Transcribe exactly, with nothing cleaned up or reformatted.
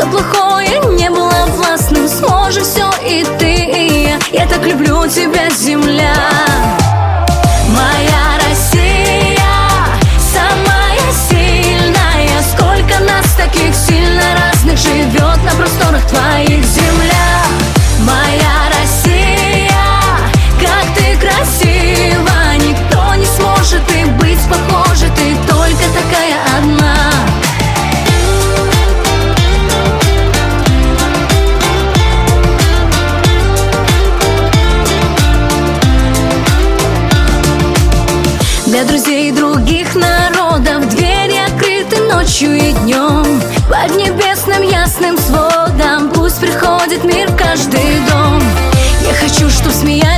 что плохое не было властным. Сможем все и ты, и я. Я так люблю тебя, земля. Моя Россия, самая сильная. Сколько нас таких сильно разных живет на просторах твоих, земля. Моя Россия, как ты красива. Никто не сможет и быть похожа. Ты только такая одна. Для друзей других народов двери открыты ночью и днем. Под небесным ясным сводом пусть приходит мир в каждый дом. Я хочу, чтоб смеялись